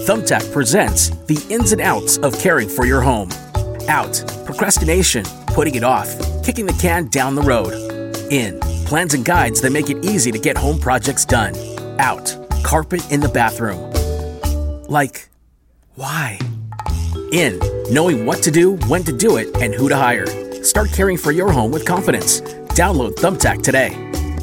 Thumbtack presents the ins and outs of caring for your home. Out, procrastination, putting it off, kicking the can down the road. In, plans and guides that make it easy to get home projects done. Out, carpet in the bathroom. Like, why? In, knowing what to do, when to do it, and who to hire. Start caring for your home with confidence. Download Thumbtack today.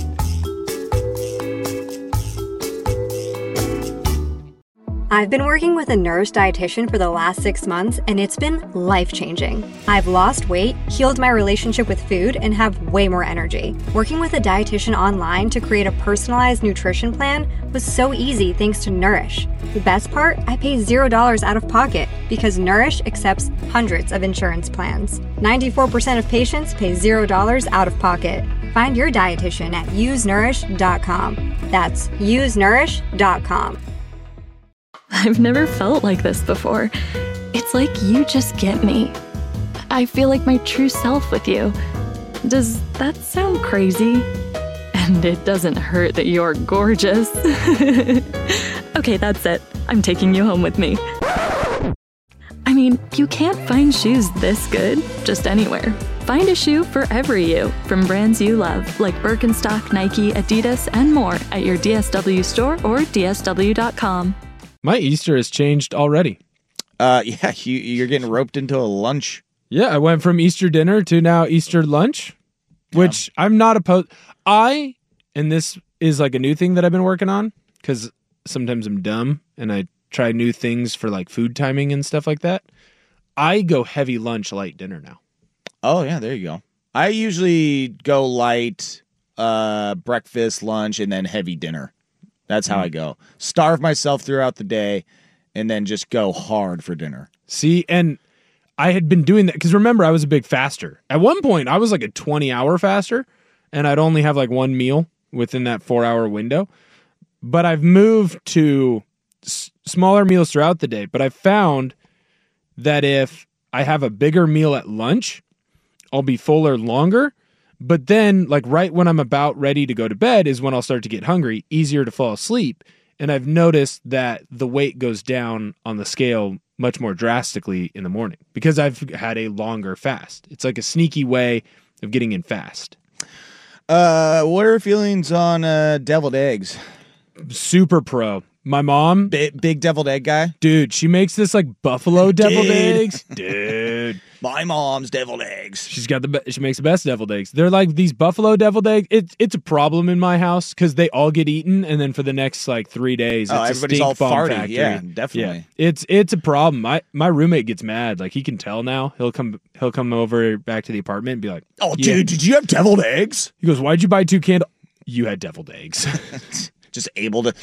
I've been working with a Nourish dietitian for the last 6 months, and it's been life-changing. I've lost weight, healed my relationship with food, and have way more energy. Working with a dietitian online to create a personalized nutrition plan was so easy thanks to Nourish. The best part? I pay $0 out of pocket because Nourish accepts hundreds of insurance plans. 94% of patients pay $0 out of pocket. Find your dietitian at usenourish.com. That's usenourish.com. I've never felt like this before. It's like you just get me. I feel like my true self with you. Does that sound crazy? And it doesn't hurt that you're gorgeous. Okay, that's it. I'm taking you home with me. I mean, you can't find shoes this good just anywhere. Find a shoe for every you from brands you love, like Birkenstock, Nike, Adidas, and more at your DSW store or DSW.com. My Easter has changed already. Yeah, you're getting roped into a lunch. Yeah, I went from Easter dinner to now Easter lunch, which I'm not opposed. And this is like a new thing that I've been working on because sometimes I'm dumb and I try new things for like food timing and stuff like that. I go heavy lunch, light dinner now. Oh, yeah, there you go. I usually go light breakfast, lunch, and then heavy dinner. That's how I go. Starve myself throughout the day and then just go hard for dinner. See, and I had been doing that because remember, I was a big faster. At one point, I was like a 20-hour faster, and I'd only have like one meal within that 4-hour window. But I've moved to smaller meals throughout the day. But I've found that if I have a bigger meal at lunch, I'll be fuller longer. But then, like right when I'm about ready to go to bed is when I'll start to get hungry, easier to fall asleep. And I've noticed that the weight goes down on the scale much more drastically in the morning because I've had a longer fast. It's like a sneaky way of getting in fast. What are your feelings on deviled eggs? Super pro. My mom, big deviled egg guy. Dude, she makes this like buffalo deviled eggs. Dude, my mom's deviled eggs. She makes the best deviled eggs. They're like these buffalo deviled eggs. It's a problem in my house because they all get eaten, and then for the next like 3 days, it's everybody's a all stink bomb farty. factory. Yeah, definitely. Yeah. It's a problem. My roommate gets mad. Like he can tell now. He'll come over back to the apartment and be like, "Oh, dude, did you have deviled eggs?" He goes, "Why'd you buy 2 candles?" You had deviled eggs. Just able to.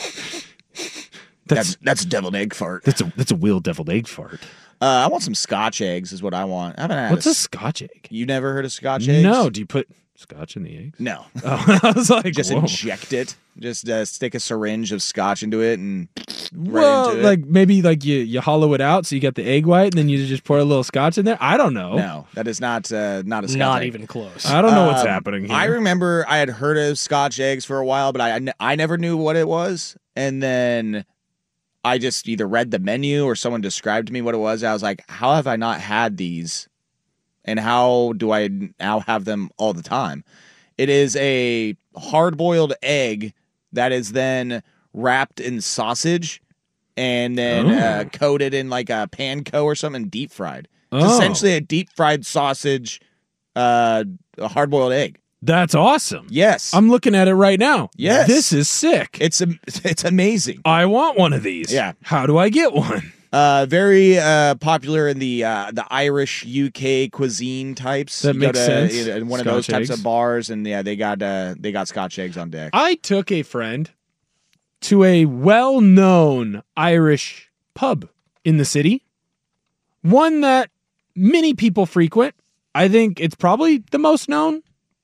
That's a deviled egg fart. That's a real deviled egg fart. I want some Scotch eggs is what I want. I haven't had What's a Scotch egg? You never heard of Scotch eggs? No. Do you put Scotch in the eggs? No. Oh, I was like, just whoa. Inject it. Just stick a syringe of Scotch into it and well, into it. Like maybe like you hollow it out so you got the egg white and then you just pour a little Scotch in there. I don't know. No, that is not a Scotch Not egg. even close. I don't know what's happening here. I remember I had heard of Scotch eggs for a while, but I never knew what it was. And then I just either read the menu or someone described to me what it was. I was like, how have I not had these? And how do I now have them all the time? It is a hard-boiled egg that is then wrapped in sausage and then coated in like a panko or something, deep fried. It's essentially a deep fried sausage, a hard-boiled egg. That's awesome. Yes. I'm looking at it right now. Yes. This is sick. It's amazing. I want one of these. Yeah. How do I get one? Very popular in the Irish UK cuisine types. That makes sense. In one of those types of bars, and yeah, they got Scotch eggs on deck. I took a friend to a well-known Irish pub in the city, one that many people frequent. I think it's probably the most known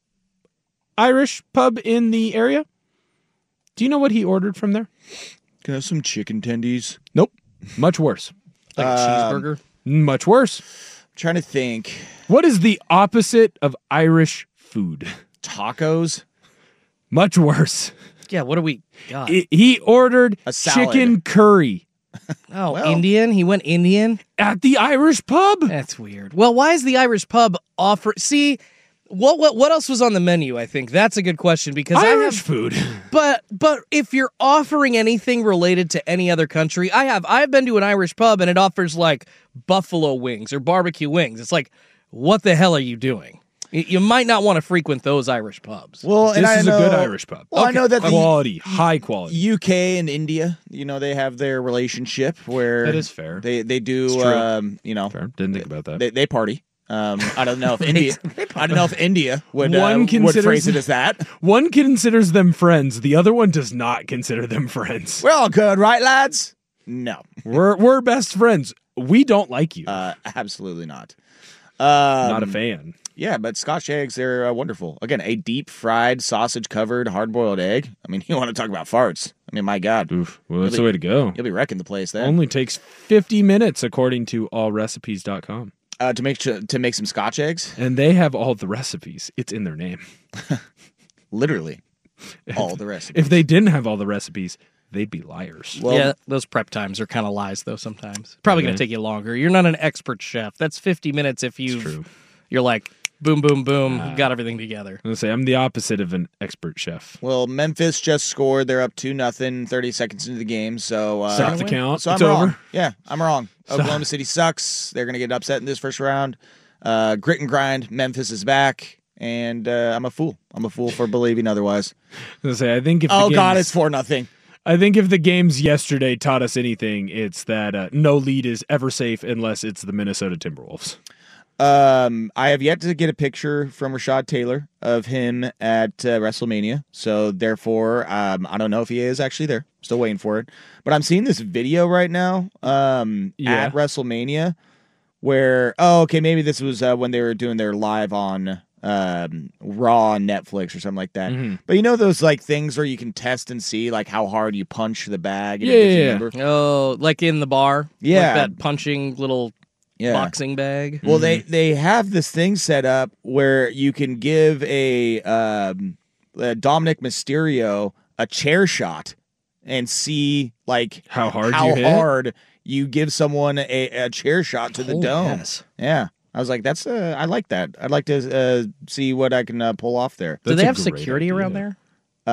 Irish pub in the area. Do you know what he ordered from there? Can I have some chicken tendies? Nope. Much worse. Like a cheeseburger? Much worse. I'm trying to think. What is the opposite of Irish food? Tacos? Much worse. Yeah, what do we got? He ordered a salad. chicken curry. Oh, Well- Indian? He went Indian? At the Irish pub. That's weird. Well, why is the Irish pub offer? See, what else was on the menu? I think that's a good question because Irish food. But if you're offering anything related to any other country, I've been to an Irish pub and it offers like buffalo wings or barbecue wings. It's like, what the hell are you doing? You might not want to frequent those Irish pubs. Well, and This I is know, a good Irish pub. Well, I know that the Quality, high quality. UK and India, they have their relationship where That is fair. They do, It's true. fair. Fair. Didn't think about that. They party. I don't know if India. I don't know if India would One would considers- phrase it as that. One considers them friends. The other one does not consider them friends. We're all good, right, lads? No, We're best friends. We don't like you. absolutely not. Not a fan. Yeah, but Scotch eggs, they're wonderful. Again, a deep fried, sausage covered, hard boiled egg. I mean, you want to talk about farts. I mean, my God. Oof. Well, that's the way to go. You'll be wrecking the place then. Only takes 50 minutes according to allrecipes.com. To make some Scotch eggs? And they have all the recipes. It's in their name. Literally. All the rest. If they didn't have all the recipes, they'd be liars. Well, Yeah, those prep times are kind of lies, though, sometimes. Probably going to take you longer. You're not an expert chef. That's 50 minutes if true. you're like, boom, boom, boom, got everything together. I'm going to say I'm the opposite of an expert chef. Well, Memphis just scored. They're up 2-0, 30 seconds into the game. So, Stop the win? count. so It's I'm over. wrong. Yeah, I'm wrong. Oklahoma City sucks. They're going to get upset in this first round. Grit and grind. Memphis is back. And I'm a fool. I'm a fool for believing otherwise. I'm going to say I think if the Oh, God, games- it's 4-0. I think if the games yesterday taught us anything, it's that no lead is ever safe unless it's the Minnesota Timberwolves. I have yet to get a picture from Rashad Taylor of him at WrestleMania. So, therefore, I don't know if he is actually there. Still waiting for it. But I'm seeing this video right now at WrestleMania where, maybe this was when they were doing their live on Raw on Netflix or something like that. Mm-hmm. But you know those like things where you can test and see like how hard you punch the bag? And Yeah, it gives you yeah, a number? Oh, like in the bar? Yeah. Like that punching little Yeah. boxing bag? Well, they have this thing set up where you can give a Dominic Mysterio a chair shot and see like How hard you hit? hard you give someone a chair shot to the dome. yes. Yeah, I was like, that's I like that. I'd like to see what I can pull off there. Do That's they a have great security idea. around there?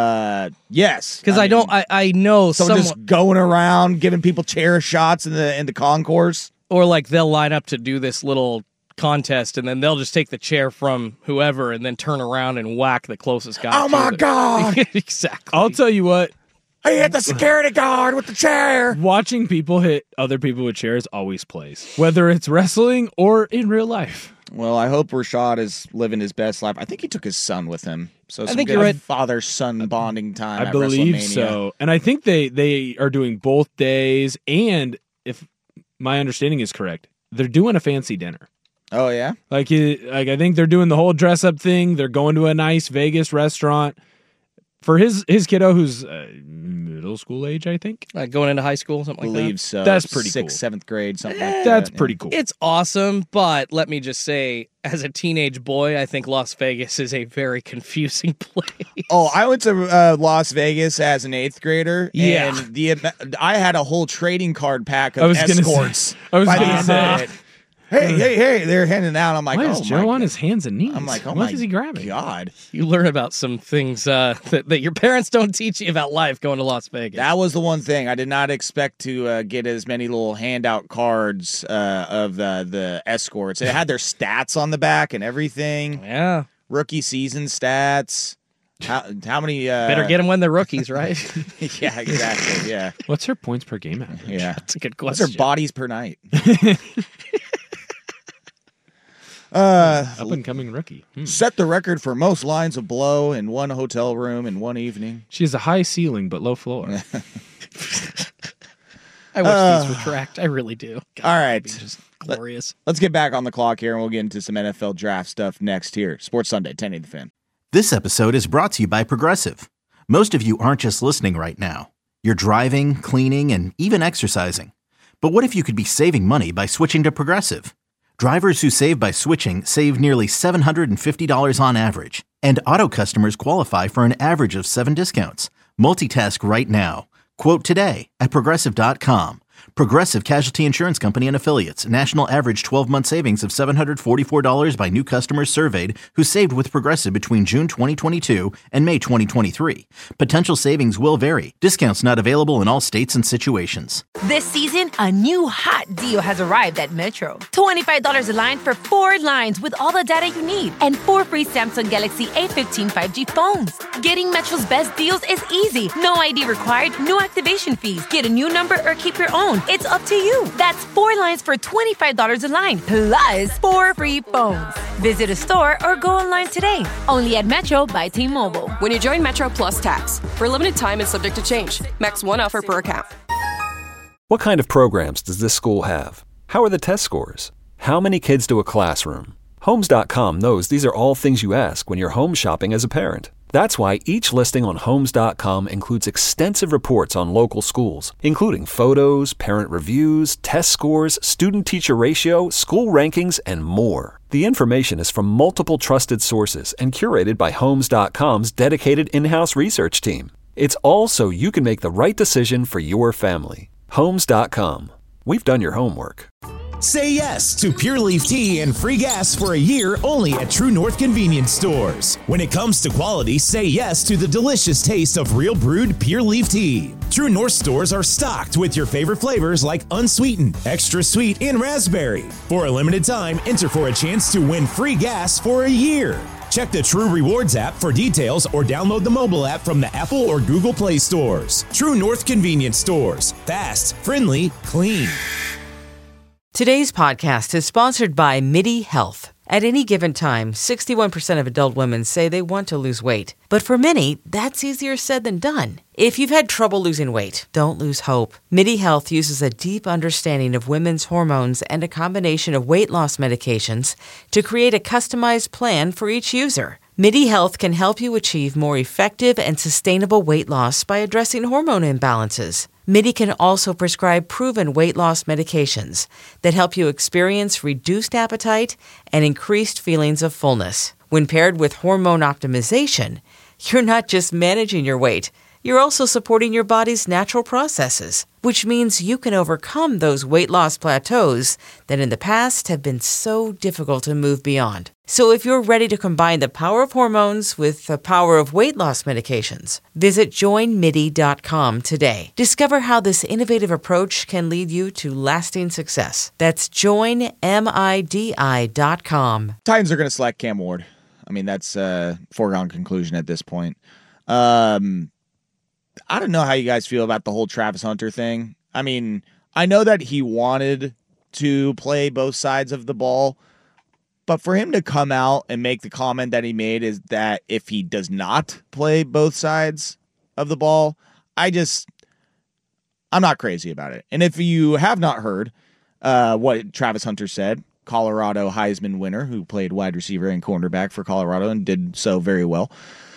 Yes, Because I know someone someone, just going around giving people chair shots in the concourse. or like they'll line up to do this little contest and then they'll just take the chair from whoever and then turn around and whack the closest guy. Oh to my it. God! Exactly. I'll tell you what, I hit the security guard with the chair. watching people hit other people with chairs always plays, whether it's wrestling or in real life. Well, I hope Rashad is living his best life. I think he took his son with him. So some think good you're right. father-son bonding time I at believe WrestleMania. so. And I think they are doing both days, and if my understanding is correct, they're doing a fancy dinner. Oh, yeah? Like I think they're doing the whole dress up thing. They're going to a nice Vegas restaurant for his kiddo who's middle school age, I think. Going into high school, something like believe that. so. That's pretty 6th, cool. 7th grade, something like that. That's yeah. pretty cool. It's awesome, but let me just say, as a teenage boy, I think Las Vegas is a very confusing place. Oh, I went to Las Vegas as an 8th grader. Yeah. And I had a whole trading card pack I of was gonna say- escorts. I was by the gonna end say- of it. Hey, they're handing out. I'm like, Why oh, is my Joe on God. his hands and knees? I'm like, oh, what my is he grabbing? God. You learn about some things that your parents don't teach you about life going to Las Vegas. That was the one thing. I did not expect to get as many little handout cards of the escorts. It had their stats on the back and everything. Yeah. Rookie season stats. How many? Better get them when they're rookies, right? Yeah, exactly. Yeah, What's her points per game average? yeah. That's a good What's question. their bodies per night? Up and coming rookie. Set the record for most lines of blow in one hotel room in one evening. She has a high ceiling but low floor. I wish these retract. I really do. God, All that'd be right. just glorious. Let's get back on the clock here, and we'll get into some NFL draft stuff next here. Sports Sunday, 1080 The Fan. This episode is brought to you by Progressive. Most of you aren't just listening right now. You're driving, cleaning, and even exercising. But what if you could be saving money by switching to Progressive? Drivers who save by switching save nearly $750 on average. And auto customers qualify for an average of 7 discounts. Multitask right now. Quote today at Progressive.com. Progressive Casualty Insurance Company and Affiliates. National average 12-month savings of $744 by new customers surveyed who saved with Progressive between June 2022 and May 2023. Potential savings will vary. Discounts not available in all states and situations. This season, a new hot deal has arrived at Metro. $25 a line for 4 lines with all the data you need and 4 free Samsung Galaxy A15 5G phones. Getting Metro's best deals is easy. No ID required, no activation fees. Get a new number or keep your own. It's up to you. That's 4 lines for $25 a line, plus 4 free phones. Visit a store or go online today. Only at Metro by T-Mobile. When you join Metro Plus Tax. For a limited time and subject to change. Max 1 offer per account. What kind of programs does this school have? How are the test scores? How many kids to a classroom? Homes.com knows these are all things you ask when you're home shopping as a parent. That's why each listing on Homes.com includes extensive reports on local schools, including photos, parent reviews, test scores, student-teacher ratio, school rankings, and more. The information is from multiple trusted sources and curated by Homes.com's dedicated in-house research team. It's all so you can make the right decision for your family. Homes.com. We've done your homework. Say yes to Pure Leaf Tea and free gas for a year only at True North Convenience Stores. When it comes to quality, say yes to the delicious taste of real brewed Pure Leaf Tea. True North stores are stocked with your favorite flavors like unsweetened, extra sweet, and raspberry. For a limited time, enter for a chance to win free gas for a year. Check the True Rewards app for details or download the mobile app from the Apple or Google Play stores. True North Convenience Stores. Fast, friendly, clean. Today's podcast is sponsored by MIDI Health. At any given time, 61% of adult women say they want to lose weight. But for many, that's easier said than done. If you've had trouble losing weight, don't lose hope. MIDI Health uses a deep understanding of women's hormones and a combination of weight loss medications to create a customized plan for each user. MIDI Health can help you achieve more effective and sustainable weight loss by addressing hormone imbalances. MIDI can also prescribe proven weight loss medications that help you experience reduced appetite and increased feelings of fullness. When paired with hormone optimization, you're not just managing your weight, you're also supporting your body's natural processes, which means you can overcome those weight loss plateaus that in the past have been so difficult to move beyond. So if you're ready to combine the power of hormones with the power of weight loss medications, visit joinmidi.com today. Discover how this innovative approach can lead you to lasting success. That's joinmidi.com. Titans are going to select Cam Ward. I mean, that's a foregone conclusion at this point. I don't know how you guys feel about the whole Travis Hunter thing. I mean, I know that he wanted to play both sides of the ball, but for him to come out and make the comment that he made is that if he does not play both sides of the ball, I'm not crazy about it. And if you have not heard what Travis Hunter said, Colorado Heisman winner who played wide receiver and cornerback for Colorado and did so very well,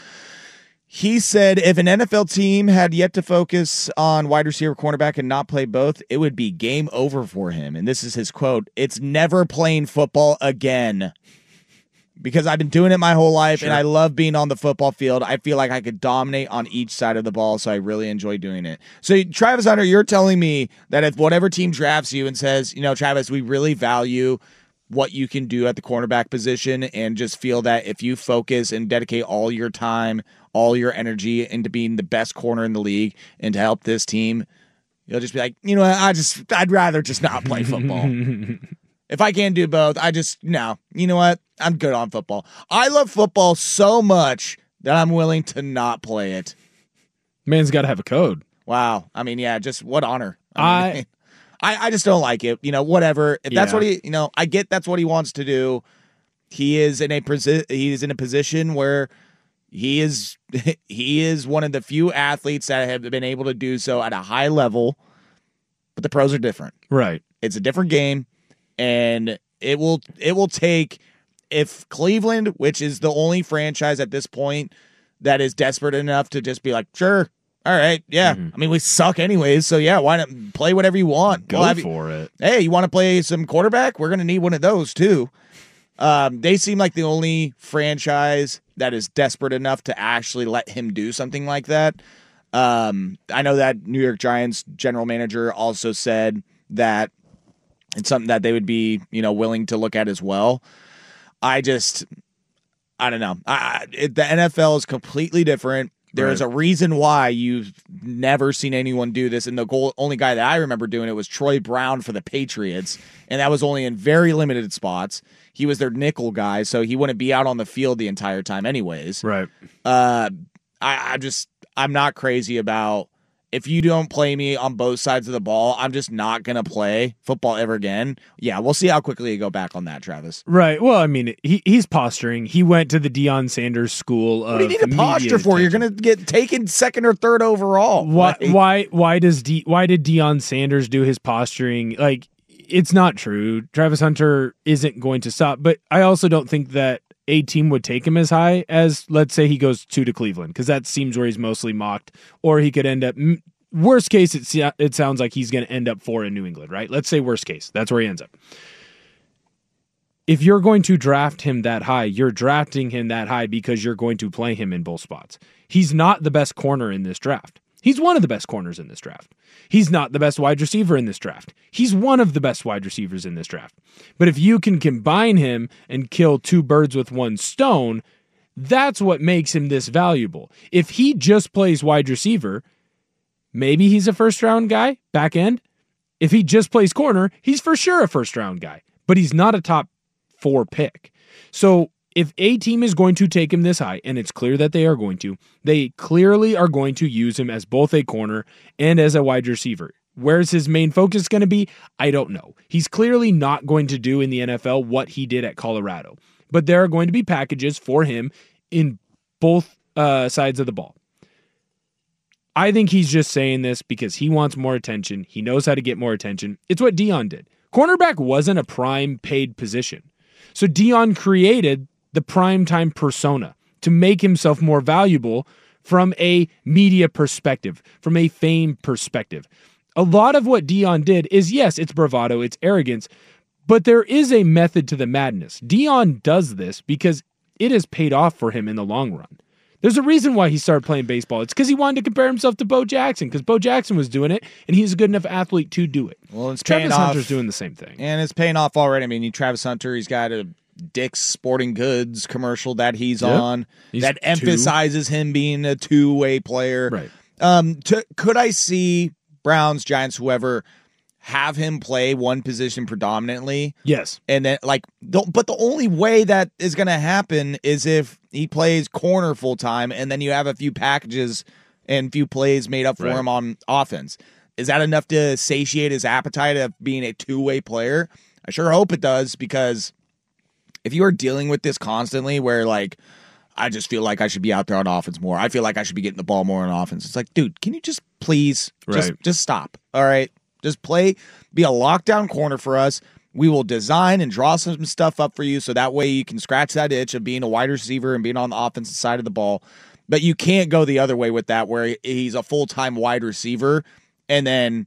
he said if an NFL team had yet to focus on wide receiver, cornerback, and not play both, it would be game over for him. And this is his quote: "It's never playing football again. Because I've been doing it my whole life, and I love being on the football field. I feel like I could dominate on each side of the ball, so I really enjoy doing it." So, Travis Hunter, you're telling me that if whatever team drafts you and says, you know, Travis, we really value what you can do at the cornerback position, and just feel that if you focus and dedicate all your time, all your energy into being the best corner in the league and to help this team, you'll just be like, you know what, I'd rather just not play football. If I can't do both, no, you know what, I'm good on football. I love football so much that I'm willing to not play it. Man's got to have a code. Wow. I mean, yeah, just what honor. I just don't like it. You know, whatever. If that's what he, you know, I get that's what he wants to do. He is in a position where he is one of the few athletes that have been able to do so at a high level, but the pros are different. Right. It's a different game, and it will take, if Cleveland, which is the only franchise at this point that is desperate enough to just be like, sure, all right, yeah. I mean, we suck anyways, so yeah, why not play whatever you want? Go for it. Hey, you want to play some quarterback? We're going to need one of those too. They seem like the only franchise that is desperate enough to actually let him do something like that. I know that New York Giants general manager also said that it's something that they would be, willing to look at as well. I don't know. The NFL is completely different. There is a reason why you've never seen anyone do this, and the only guy that I remember doing it was Troy Brown for the Patriots, and that was only in very limited spots. He was their nickel guy, so he wouldn't be out on the field the entire time anyways. Right. I'm not crazy about, if you don't play me on both sides of the ball, I'm just not going to play football ever again. Yeah, we'll see how quickly you go back on that, Travis. Right. Well, I mean, he's posturing. He went to the Deion Sanders school of what do you need to posture for? You're going to get taken second or third overall. Why did Deion Sanders do his posturing? Like, it's not true. Travis Hunter isn't going to stop. But I also don't think that a team would take him as high as, let's say, he goes to Cleveland, because that seems where he's mostly mocked, or he could end up, worst case, it sounds like he's going to end up 4 in New England, right? Let's say worst case, that's where he ends up. If you're going to draft him that high, you're drafting him that high because you're going to play him in both spots. He's not the best corner in this draft. He's one of the best corners in this draft. He's not the best wide receiver in this draft. He's one of the best wide receivers in this draft. But if you can combine him and kill 2 birds with 1 stone, that's what makes him this valuable. If he just plays wide receiver, maybe he's a first-round guy, back end. If he just plays corner, he's for sure a first-round guy. But he's not a top 4 pick. So if a team is going to take him this high, and it's clear that they are going to, they clearly are going to use him as both a corner and as a wide receiver. Where's his main focus going to be? I don't know. He's clearly not going to do in the NFL what he did at Colorado. But there are going to be packages for him in both sides of the ball. I think he's just saying this because he wants more attention. He knows how to get more attention. It's what Deion did. Cornerback wasn't a prime paid position. So Deion created the primetime persona to make himself more valuable from a media perspective, from a fame perspective. A lot of what Deion did is, yes, it's bravado, it's arrogance, but there is a method to the madness. Deion does this because it has paid off for him in the long run. There's a reason why he started playing baseball. It's because he wanted to compare himself to Bo Jackson, because Bo Jackson was doing it, and he's a good enough athlete to do it. Well, it's paying Travis off. Hunter's doing the same thing. And it's paying off already. I mean, Travis Hunter, he's got a Dick's Sporting Goods commercial that he's on that emphasizes him being a two-way player. Right. Could I see Browns, Giants, whoever, have him play one position predominantly? Yes. And then, but the only way that is going to happen is if he plays corner full time, and then you have a few packages and few plays made up for him on offense. Is that enough to satiate his appetite of being a two-way player? I sure hope it does, because if you are dealing with this constantly where, I just feel like I should be out there on offense more, I feel like I should be getting the ball more on offense. It's like, dude, can you just please just stop? All right. Just play, be a lockdown corner for us. We will design and draw some stuff up for you so that way you can scratch that itch of being a wide receiver and being on the offensive side of the ball. But you can't go the other way with that, where he's a full-time wide receiver and then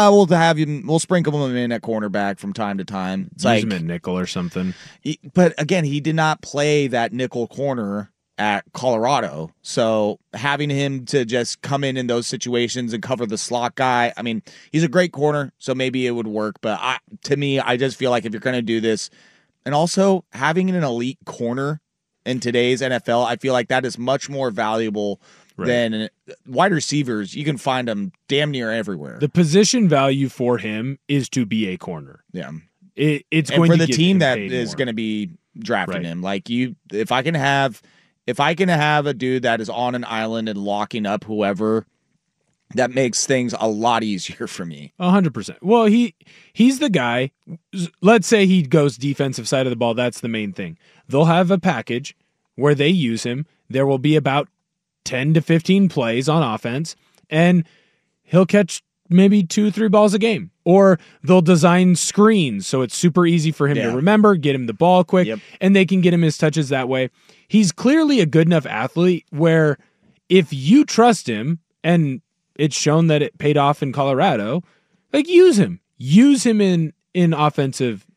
we'll sprinkle him in at cornerback from time to time. It's Use him at nickel or something. But again, he did not play that nickel corner at Colorado. So having him to just come in those situations and cover the slot guy, I mean, he's a great corner, so maybe it would work. But to me, I just feel like if you're going to do this, and also having an elite corner in today's NFL, I feel like that is much more valuable than wide receivers. You can find them damn near everywhere. The position value for him is to be a corner. Yeah. It's and going for to the team that is is going to be drafting him. If I can have a dude that is on an island and locking up whoever, that makes things a lot easier for me. 100%. Well, he's the guy. Let's say he goes defensive side of the ball. That's the main thing. They'll have a package where they use him. There will be about 10 to 15 plays on offense, and he'll catch maybe 2-3 balls a game. Or they'll design screens so it's super easy for him to remember, get him the ball quick, and they can get him his touches that way. He's clearly a good enough athlete where if you trust him, and it's shown that it paid off in Colorado, use him. Use him in offensive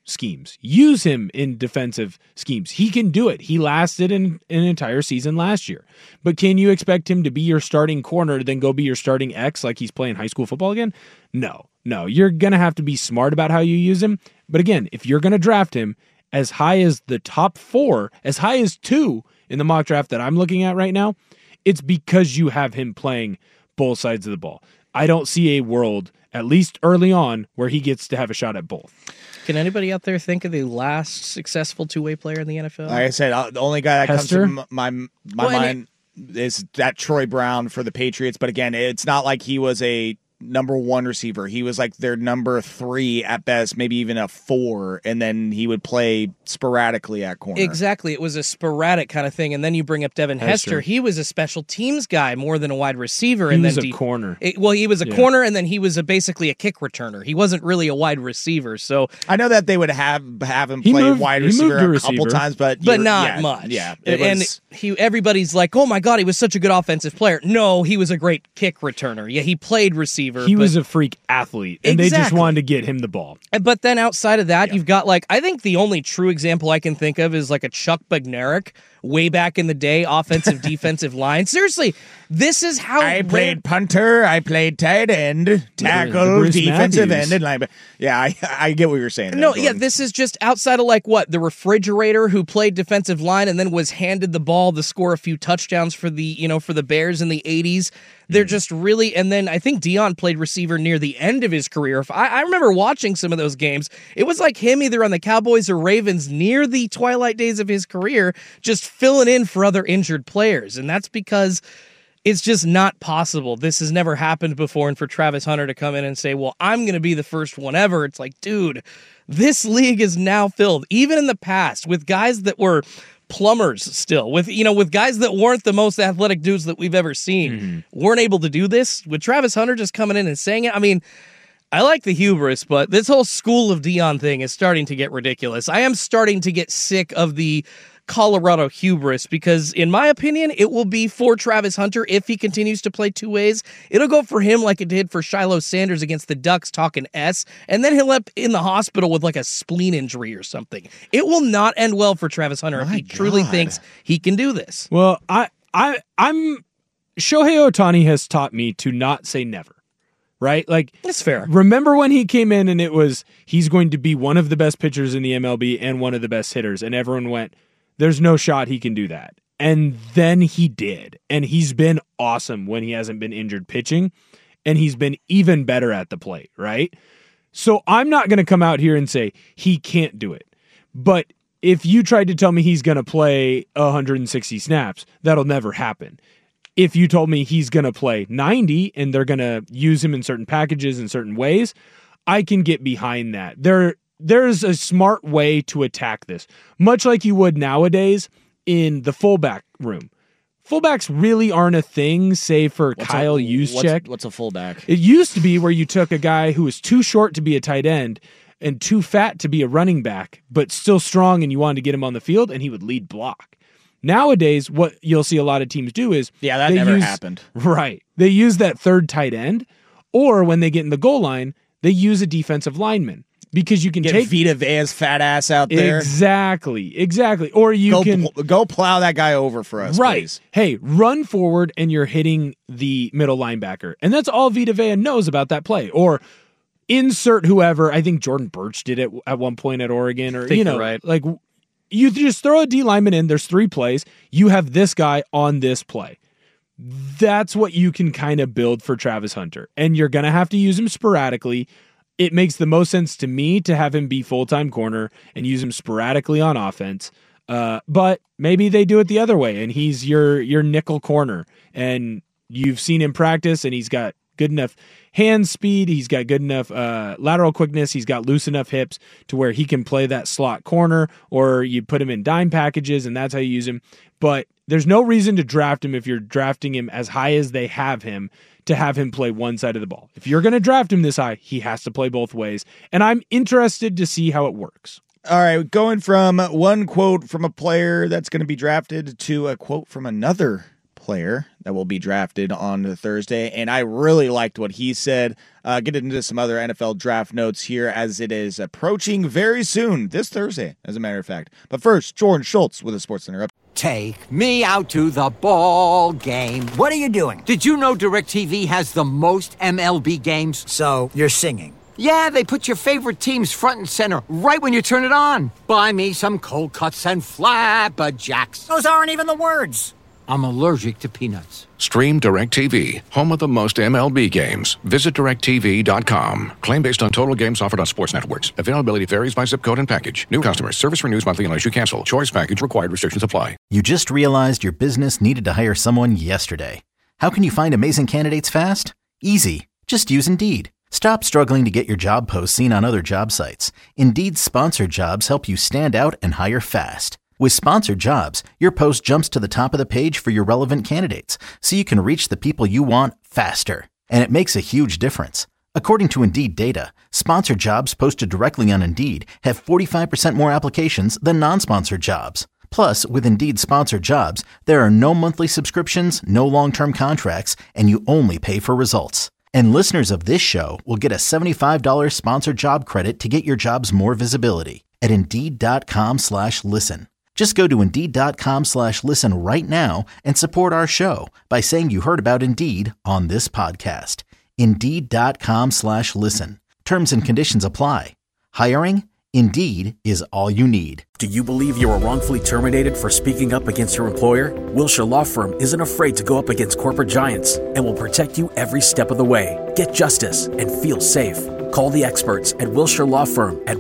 schemes. Use him in defensive schemes. He can do it. He lasted an entire season last year. But can you expect him to be your starting corner, then go be your starting X like he's playing high school football again? No. You're going to have to be smart about how you use him. But again, if you're going to draft him as high as the top 4, as high as 2 in the mock draft that I'm looking at right now, it's because you have him playing both sides of the ball. I don't see a world, at least early on, where he gets to have a shot at both. Can anybody out there think of the last successful two-way player in the NFL? Like I said, the only guy that Hester? comes to my mind is that Troy Brown for the Patriots. But again, it's not like he was a number 1 receiver. He was like their number 3 at best, maybe even a 4, and then he would play sporadically at corner. Exactly. It was a sporadic kind of thing. And then you bring up Devin Hester. He was a special teams guy more than a wide receiver. He was a corner. He was a corner, and then he was basically a kick returner. He wasn't really a wide receiver. So I know that they would have him play wide receiver a couple times, but not much. Yeah, everybody's like, oh my God, he was such a good offensive player. No, he was a great kick returner. Yeah, he played receiver. He was a freak athlete, and they just wanted to get him the ball. But then outside of that, you've got I think the only true example I can think of is like a Chuck Bednarik way back in the day, offensive defensive line. Seriously, this is how I played punter, I played tight end, tackle, defensive end, and linebacker. Yeah, I get what you're saying. No, this is just outside of the refrigerator who played defensive line and then was handed the ball to score a few touchdowns for the Bears in the 80s. They're just really, and then I think Deion played receiver near the end of his career. I remember watching some of those games. It was like him either on the Cowboys or Ravens near the twilight days of his career, just filling in for other injured players. And that's because it's just not possible. This has never happened before. And for Travis Hunter to come in and say, well, I'm going to be the first one ever. It's like, dude, this league is now filled, even in the past, with guys that were plumbers still, with guys that weren't the most athletic dudes that we've ever seen, weren't able to do this. With Travis Hunter just coming in and saying it, I mean, I like the hubris, but this whole school of Deion thing is starting to get ridiculous. I am starting to get sick of the Colorado hubris because, in my opinion, it will be for Travis Hunter if he continues to play two ways. It'll go for him like it did for Shiloh Sanders against the Ducks talking S, and then he'll end up in the hospital with a spleen injury or something. It will not end well for Travis Hunter if he truly thinks he can do this. Well, I'm Shohei Ohtani has taught me to not say never. Right? That's fair. Remember when he came in and it was, he's going to be one of the best pitchers in the MLB and one of the best hitters, and everyone went, there's no shot he can do that. And then he did. And he's been awesome when he hasn't been injured pitching. And he's been even better at the plate, right? So I'm not going to come out here and say he can't do it. But if you tried to tell me he's going to play 160 snaps, that'll never happen. If you told me he's going to play 90 and they're going to use him in certain packages in certain ways, I can get behind that. There's a smart way to attack this, much like you would nowadays in the fullback room. Fullbacks really aren't a thing, save for Kyle Juszczyk. What's a fullback? It used to be where you took a guy who was too short to be a tight end and too fat to be a running back, but still strong, and you wanted to get him on the field, and he would lead block. Nowadays, what you'll see a lot of teams do is... Yeah, that never happened. Right. They use that third tight end, or when they get in the goal line, they use a defensive lineman. Because you can get Vita Vea's fat ass out there. Exactly. Or you can... Go plow that guy over for us, right. Please. Hey, run forward and you're hitting the middle linebacker. And that's all Vita Vea knows about that play. Or insert whoever. I think Jordan Birch did it at one point at Oregon. Or, right. You just throw a D lineman in, there's 3 plays, you have this guy on this play. That's what you can kind of build for Travis Hunter. And you're going to have to use him sporadically. It makes the most sense to me to have him be full-time corner and use him sporadically on offense. But maybe they do it the other way, and he's your nickel corner. And you've seen him practice, and he's got good enough hand speed. He's got good enough lateral quickness. He's got loose enough hips to where he can play that slot corner, or you put him in dime packages, and that's how you use him. But there's no reason to draft him if you're drafting him as high as they have him to have him play one side of the ball. If you're going to draft him this high, he has to play both ways. And I'm interested to see how it works. All right, going from one quote from a player that's going to be drafted to a quote from another player that will be drafted on Thursday, and I really liked what he said. Get into some other NFL draft notes here as it is approaching very soon, this Thursday, as a matter of fact. But first, Jordan Schultz with a Sports Center update. Take me out to the ball game. What are you doing? Did you know DirecTV has the most MLB games? So, you're singing. Yeah, they put your favorite teams front and center right when you turn it on. Buy me some cold cuts and flapjacks. Those aren't even the words. I'm allergic to peanuts. Stream DirecTV, home of the most MLB games. Visit DirecTV.com. Claim based on total games offered on sports networks. Availability varies by zip code and package. New customers. Service renews monthly unless you cancel. Choice package required. Restrictions apply. You just realized your business needed to hire someone yesterday. How can you find amazing candidates fast? Easy. Just use Indeed. Stop struggling to get your job posts seen on other job sites. Indeed's sponsored jobs help you stand out and hire fast. With sponsored jobs, your post jumps to the top of the page for your relevant candidates, so you can reach the people you want faster. And it makes a huge difference. According to Indeed data, sponsored jobs posted directly on Indeed have 45% more applications than non-sponsored jobs. Plus, with Indeed sponsored jobs, there are no monthly subscriptions, no long-term contracts, and you only pay for results. And listeners of this show will get a $75 sponsored job credit to get your jobs more visibility at Indeed.com/listen. Just go to Indeed.com/listen right now and support our show by saying you heard about Indeed on this podcast. Indeed.com/listen. Terms and conditions apply. Hiring? Indeed is all you need. Do you believe you were wrongfully terminated for speaking up against your employer? Wilshire Law Firm isn't afraid to go up against corporate giants and will protect you every step of the way. Get justice and feel safe. Call the experts at Wilshire Law Firm at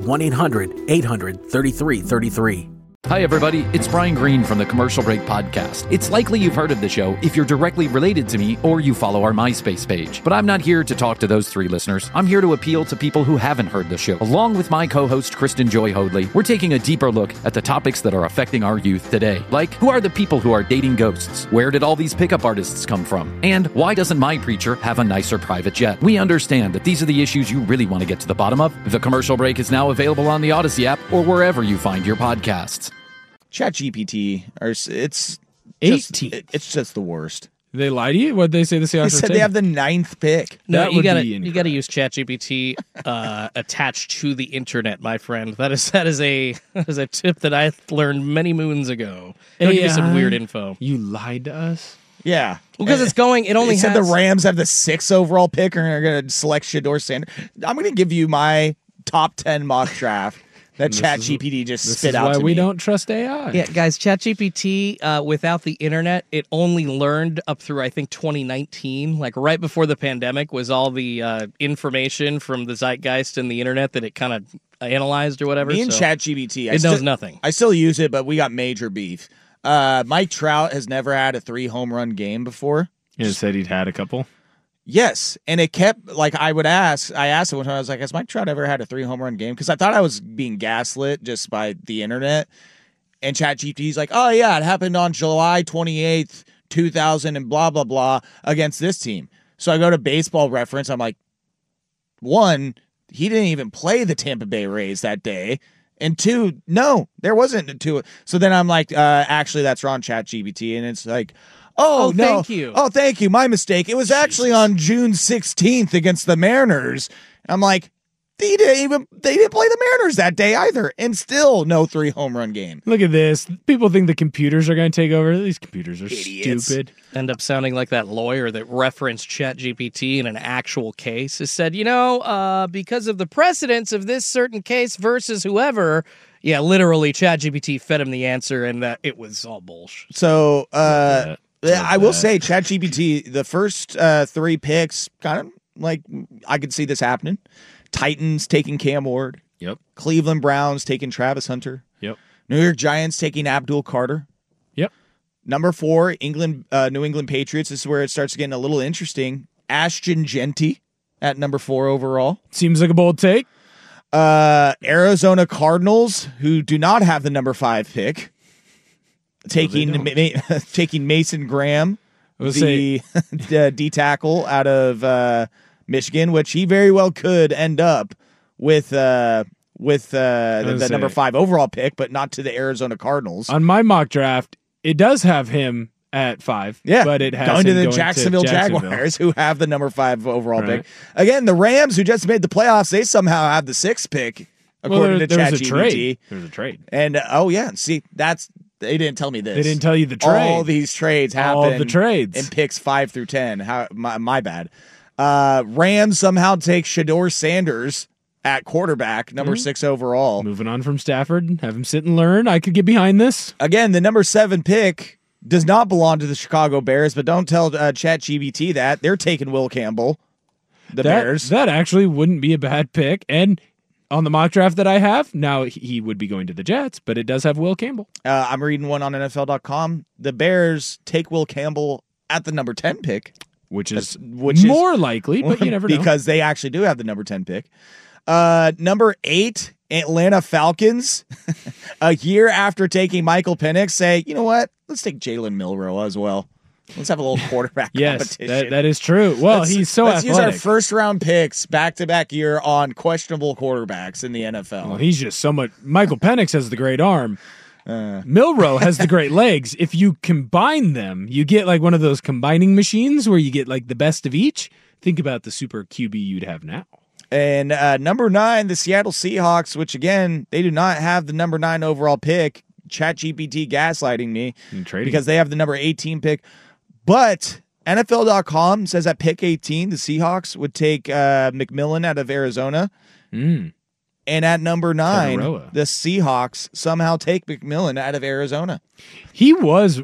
1-800-800-3333. Hi, everybody. It's Brian Green from the Commercial Break Podcast. It's likely you've heard of the show if you're directly related to me or you follow our MySpace page. But I'm not here to talk to those three listeners. I'm here to appeal to people who haven't heard the show. Along with my co-host, Kristen Joy Hoadley, we're taking a deeper look at the topics that are affecting our youth today. Like, who are the people who are dating ghosts? Where did all these pickup artists come from? And why doesn't my preacher have a nicer private jet? We understand that these are the issues you really want to get to the bottom of. The Commercial Break is now available on the Odyssey app or wherever you find your podcasts. ChatGPT, it's just the worst. Did they lie to you? What did they say? They said they have the 9th pick. No, you gotta use ChatGPT attached to the internet, my friend. That is a tip that I learned many moons ago. It'll give you some weird info. You lied to us? Yeah. Because it only said the Rams have the 6th overall pick and are going to select Shedeur Sanders. I'm going to give you my top 10 mock draft that ChatGPT just spit out to me. This is why we don't trust AI. Yeah, guys, ChatGPT, without the internet, it only learned up through, I think, 2019. Like, right before the pandemic was all the information from the zeitgeist and the internet that it kind of analyzed or whatever. Me and ChatGPT. It knows nothing. I still use it, but we got major beef. Mike Trout has never had a 3-home run game before. It said he'd had a couple. Yes, and it kept, like, I asked it one time, I was like, has Mike Trout ever had a 3-home run game? Because I thought I was being gaslit just by the internet. And ChatGPT's like, oh, yeah, it happened on July 28th, 2000 and blah, blah, blah against this team. So I go to Baseball Reference. I'm like, one, he didn't even play the Tampa Bay Rays that day. And two, no, there wasn't a two. So then I'm like, actually, that's wrong, ChatGPT. And it's like, oh, no. Thank you. Oh, thank you. My mistake. It was actually on June 16th against the Mariners. I'm like, they didn't play the Mariners that day either. And still no 3-home run game. Look at this. People think the computers are going to take over. These computers are Idiots. stupid. End up sounding like that lawyer that referenced ChatGPT in an actual case. Has said, because of the precedence of this certain case versus whoever, yeah, literally ChatGPT fed him the answer and that it was all bullshit. So, I will say ChatGPT, the first 3 picks, kind of like I could see this happening. Titans taking Cam Ward. Yep. Cleveland Browns taking Travis Hunter. Yep. New York Giants taking Abdul Carter. Yep. Number 4, New England Patriots. This is where it starts getting a little interesting. Ashton Genty at number 4 overall. Seems like a bold take. Arizona Cardinals, who do not have the number 5 pick, taking Mason Graham, the D tackle out of Michigan, which he very well could end up with the number 5 overall pick, but not to the Arizona Cardinals. On my mock draft, it does have him at 5. Yeah, but it has going to him the Jacksonville Jaguars, who have the number 5 overall Right. pick. Again, the Rams, who just made the playoffs, they somehow have the 6th pick, according to there was a ChatGPT. trade. There was a trade. And see, they didn't tell me this. They didn't tell you the trade. All these trades happen. All the trades in picks 5 through 10. My bad. Rams somehow take Shedeur Sanders at quarterback, number 6 overall. Moving on from Stafford, have him sit and learn. I could get behind this. Again, the number 7 pick does not belong to the Chicago Bears, but don't tell ChatGPT that. They're taking Will Campbell, the Bears. That actually wouldn't be a bad pick. And on the mock draft that I have, now he would be going to the Jets, but it does have Will Campbell. I'm reading one on NFL.com. The Bears take Will Campbell at the number 10 pick. Which is more likely, but you never know. Because they actually do have the number 10 pick. Number 8, Atlanta Falcons. A year after taking Michael Penix, say, you know what? Let's take Jalen Milroe as well. Let's have a little quarterback competition. Yes, that is true. Well, he's so let's athletic. Use our first-round picks back-to-back year on questionable quarterbacks in the NFL. Well, he's just so much. Michael Penix has the great arm. Milroe has the great legs. If you combine them, you get like one of those combining machines where you get like the best of each. Think about the super QB you'd have now. And number 9, the Seattle Seahawks, which again, they do not have the number 9 overall pick. ChatGPT gaslighting me because they have the number 18 pick. But NFL.com says at pick 18, the Seahawks would take McMillan out of Arizona. And at number 9, the Seahawks somehow take McMillan out of Arizona. He was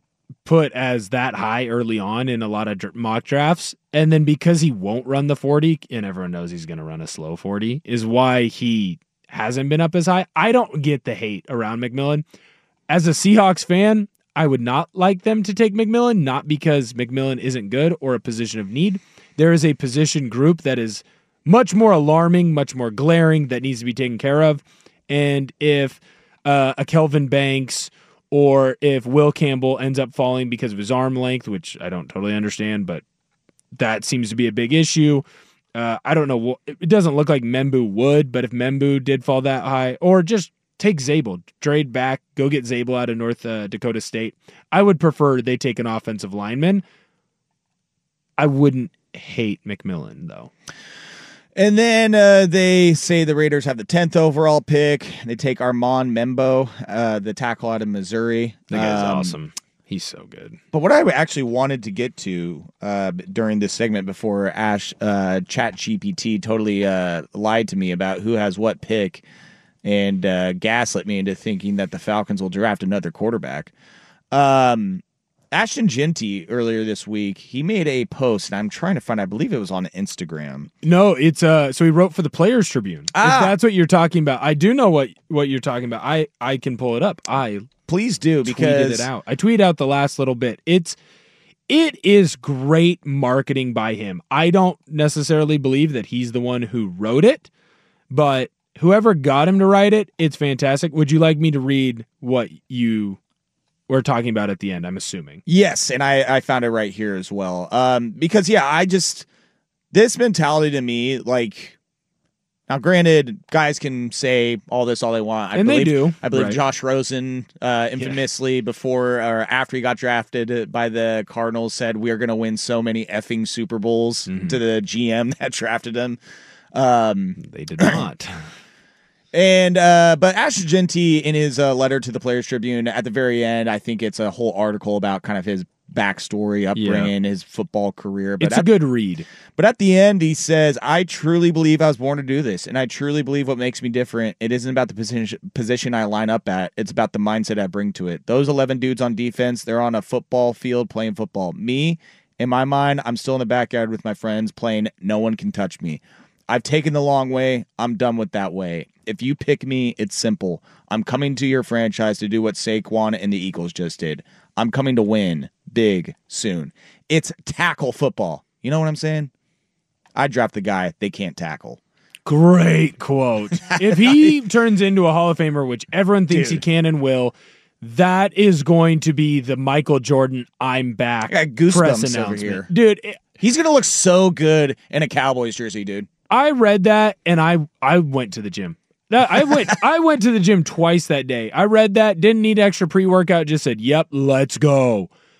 put as that high early on in a lot of mock drafts. And then because he won't run the 40, and everyone knows he's going to run a slow 40, is why he hasn't been up as high. I don't get the hate around McMillan. As a Seahawks fan, I would not like them to take McMillan, not because McMillan isn't good or a position of need. There is a position group that is much more alarming, much more glaring, that needs to be taken care of. And if a Kelvin Banks or if Will Campbell ends up falling because of his arm length, which I don't totally understand, but that seems to be a big issue. I don't know. It doesn't look like Membu would, but if Membu did fall that high, or just take Zabel, trade back, go get Zabel out of North Dakota State. I would prefer they take an offensive lineman. I wouldn't hate McMillan, though. And then they say the Raiders have the 10th overall pick. They take Armand Membo, the tackle out of Missouri. That guy's awesome. He's so good. But what I actually wanted to get to during this segment before ChatGPT totally lied to me about who has what pick and gaslit me into thinking that the Falcons will draft another quarterback. Ashton Genty earlier this week, he made a post, and I'm trying to find, I believe it was on Instagram. No, it's so he wrote for the Players Tribune. If that's what you're talking about. I do know what you're talking about. I can pull it up. Please do, because tweeted it out. I tweeted out the last little bit. It is great marketing by him. I don't necessarily believe that he's the one who wrote it, but whoever got him to write it, it's fantastic. Would you like me to read what you were talking about at the end, I'm assuming? Yes, and I found it right here as well. Because, yeah, this mentality to me, like, now granted, guys can say all this all they want. They do. I believe right. Josh Rosen, infamously before or after he got drafted by the Cardinals, said we are going to win so many effing Super Bowls to the GM that drafted him. They did not. And but Ashton Genty, in his letter to the Players Tribune, at the very end, I think it's a whole article about kind of his backstory, upbringing, his football career. But it's a good read. But at the end, he says, I truly believe I was born to do this, and I truly believe what makes me different. It isn't about the position I line up at. It's about the mindset I bring to it. Those 11 dudes on defense, they're on a football field playing football. Me, in my mind, I'm still in the backyard with my friends playing No One Can Touch Me. I've taken the long way. I'm done with that way. If you pick me, it's simple. I'm coming to your franchise to do what Saquon and the Eagles just did. I'm coming to win big soon. It's tackle football. You know what I'm saying? I draft the guy they can't tackle. Great quote. If he turns into a Hall of Famer, which everyone thinks he can and will, that is going to be the Michael Jordan I'm back I got goosebumps press announcement. over here. Dude, he's going to look so good in a Cowboys jersey, dude. I read that and I went to the gym. I went to the gym twice that day. I read that, didn't need extra pre-workout, just said, yep, let's go.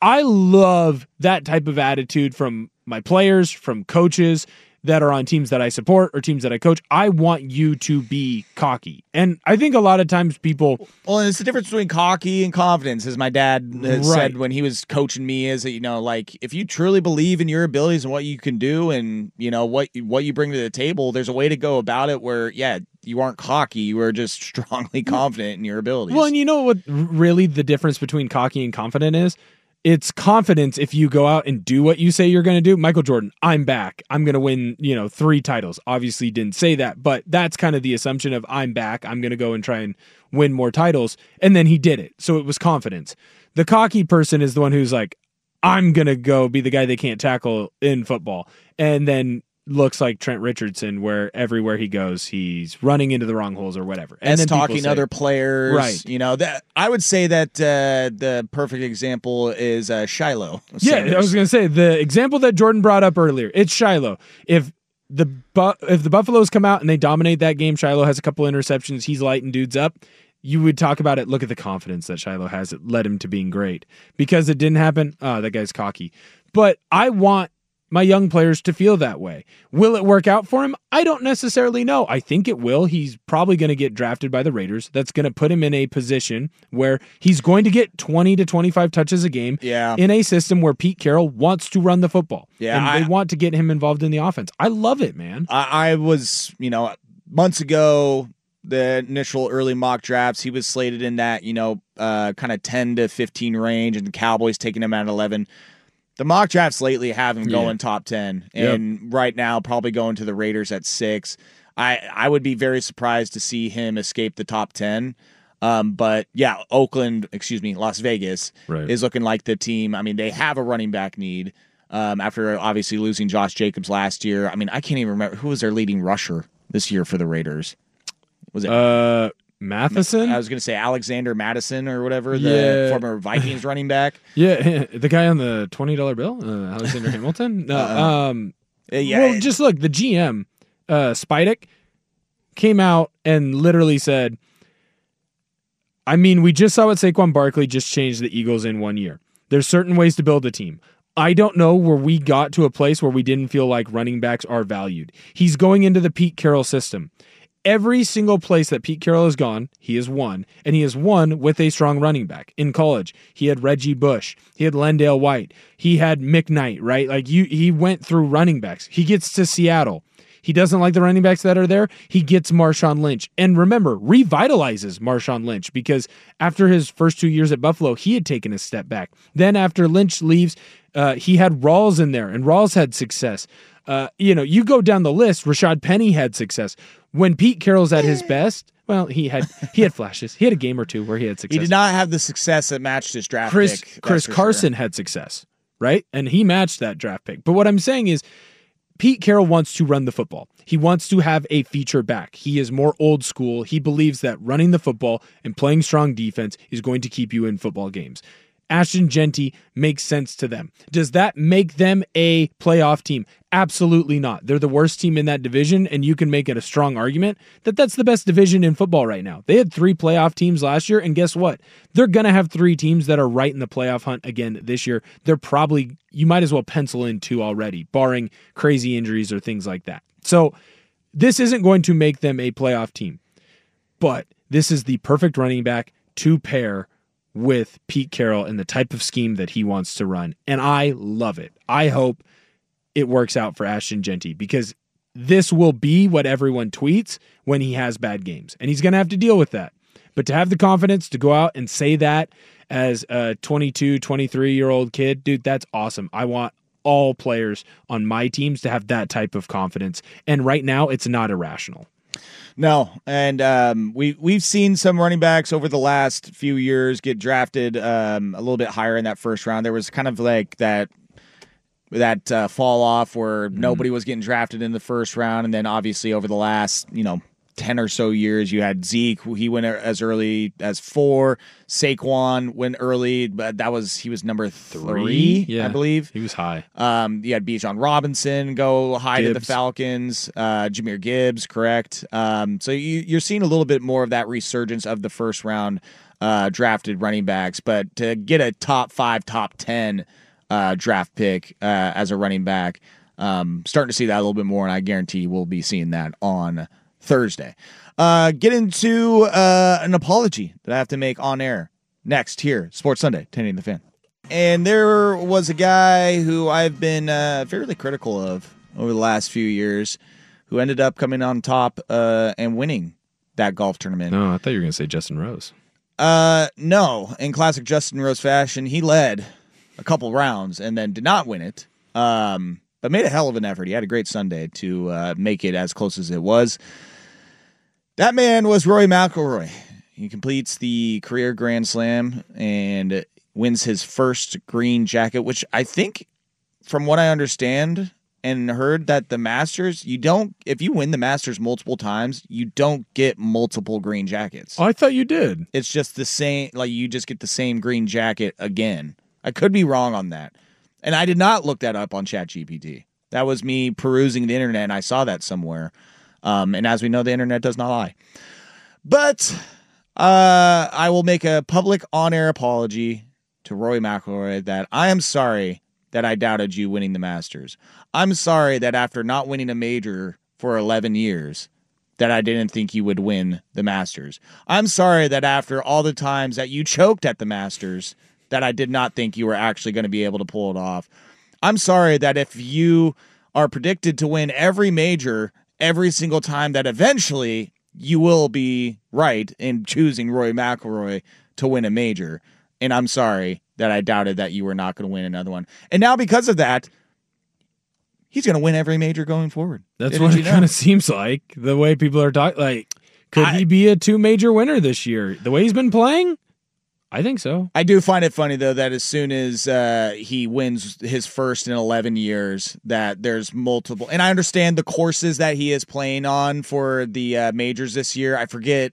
I love that type of attitude from my players, from coaches that are on teams that I support or teams that I coach. I want you to be cocky. And I think a lot of times people... Well, and it's the difference between cocky and confidence, as my dad said when he was coaching me, is that, like, if you truly believe in your abilities and what you can do and, what you bring to the table, there's a way to go about it where, you aren't cocky. You are just strongly confident in your abilities. Well, and you know what really the difference between cocky and confident is? It's confidence if you go out and do what you say you're going to do. Michael Jordan, I'm back. I'm going to win, 3 titles. Obviously didn't say that, but that's kind of the assumption of I'm back. I'm going to go and try and win more titles. And then he did it. So it was confidence. The cocky person is the one who's like, I'm going to go be the guy they can't tackle in football. And then looks like Trent Richardson, where everywhere he goes, he's running into the wrong holes or whatever. And then talking to other players, right? That I would say that the perfect example is Shiloh. Sanders. Yeah, I was going to say the example that Jordan brought up earlier. It's Shiloh. If the Buffaloes come out and they dominate that game, Shiloh has a couple interceptions. He's lighting dudes up. You would talk about it. Look at the confidence that Shiloh has. It led him to being great. Because it didn't happen. Oh, that guy's cocky. But I want my young players to feel that way. Will it work out for him? I don't necessarily know. I think it will. He's probably going to get drafted by the Raiders. That's going to put him in a position where he's going to get 20 to 25 touches a game in a system where Pete Carroll wants to run the football. Yeah, and they want to get him involved in the offense. I love it, man. I was, months ago, the initial early mock drafts, he was slated in that, kind of 10 to 15 range, and the Cowboys taking him at 11. The mock drafts lately have him going top 10, and right now probably going to the Raiders at 6. I would be very surprised to see him escape the top 10. But yeah, Las Vegas is looking like the team. I mean, they have a running back need after obviously losing Josh Jacobs last year. I mean, I can't even remember who was their leading rusher this year for the Raiders. Was it Matheson? I was going to say Alexander Madison or whatever, the former Vikings running back. Yeah, the guy on the $20 bill, Alexander Hamilton. Well, just look, the GM, Spidek, came out and literally said, I mean, we just saw what Saquon Barkley just changed the Eagles in 1 year. There's certain ways to build a team. I don't know where we got to a place where we didn't feel like running backs are valued. He's going into the Pete Carroll system. Every single place that Pete Carroll has gone, he has won, and he has won with a strong running back. In college, he had Reggie Bush, he had Lendale White, he had McKnight, right? Like he went through running backs. He gets to Seattle. He doesn't like the running backs that are there. He gets Marshawn Lynch. And remember, revitalizes Marshawn Lynch because after his first 2 years at Buffalo, he had taken a step back. Then after Lynch leaves, he had Rawls in there, and Rawls had success. You go down the list, Rashad Penny had success. When Pete Carroll's at his best, well, he had flashes. He had a game or two where he had success. He did not have the success that matched his draft pick. Chris Carson had success, right? And he matched that draft pick. But what I'm saying is Pete Carroll wants to run the football. He wants to have a feature back. He is more old school. He believes that running the football and playing strong defense is going to keep you in football games. Ashton Jeanty makes sense to them. Does that make them a playoff team? Absolutely not. They're the worst team in that division, and you can make it a strong argument that that's the best division in football right now. They had 3 playoff teams last year, and guess what? They're going to have 3 teams that are right in the playoff hunt again this year. You might as well pencil in 2 already, barring crazy injuries or things like that. So this isn't going to make them a playoff team, but this is the perfect running back to pair with Pete Carroll and the type of scheme that he wants to run. And I love it. I hope it works out for Ashton Jeanty because this will be what everyone tweets when he has bad games. And he's going to have to deal with that. But to have the confidence to go out and say that as a 22, 23-year-old kid, dude, that's awesome. I want all players on my teams to have that type of confidence. And right now, it's not irrational. No, and we've seen some running backs over the last few years get drafted a little bit higher in that first round. There was kind of like that fall off where nobody was getting drafted in the first round, and then obviously over the last 10 or so years. You had Zeke, he went as early as 4. Saquon went early, but he was number 3, I believe. He was high. You had Bijan Robinson go high to the Falcons. Jahmyr Gibbs, correct. So you're seeing a little bit more of that resurgence of the first round drafted running backs, but to get a top 5, top 10 draft pick as a running back, starting to see that a little bit more, and I guarantee we'll be seeing that on Thursday. Get into an apology that I have to make on air next here, Sports Sunday, 1080 The Fan. And there was a guy who I've been fairly critical of over the last few years who ended up coming on top and winning that golf tournament. No, I thought you were going to say Justin Rose. No, in classic Justin Rose fashion, he led a couple rounds and then did not win it, but made a hell of an effort. He had a great Sunday to make it as close as it was. That man was Rory McIlroy. He completes the career Grand Slam and wins his first green jacket, which I think, from what I understand and heard, that the Masters, if you win the Masters multiple times, you don't get multiple green jackets. Oh, I thought you did. It's just the same, like you just get the same green jacket again. I could be wrong on that. And I did not look that up on ChatGPT. That was me perusing the internet, and I saw that somewhere. And as we know, the internet does not lie. But I will make a public on-air apology to Rory McIlroy that I am sorry that I doubted you winning the Masters. I'm sorry that after not winning a major for 11 years, that I didn't think you would win the Masters. I'm sorry that after all the times that you choked at the Masters, that I did not think you were actually going to be able to pull it off. I'm sorry that if you are predicted to win every major every single time, that eventually you will be right in choosing Rory McIlroy to win a major. And I'm sorry that I doubted that you were not going to win another one. And now because of that, he's going to win every major going forward. That's what it kind of seems like, the way people are talking. Like, could he be a 2-major winner this year? The way he's been playing? I think so. I do find it funny, though, that as soon as he wins his first in 11 years, that there's multiple. And I understand the courses that he is playing on for the majors this year. I forget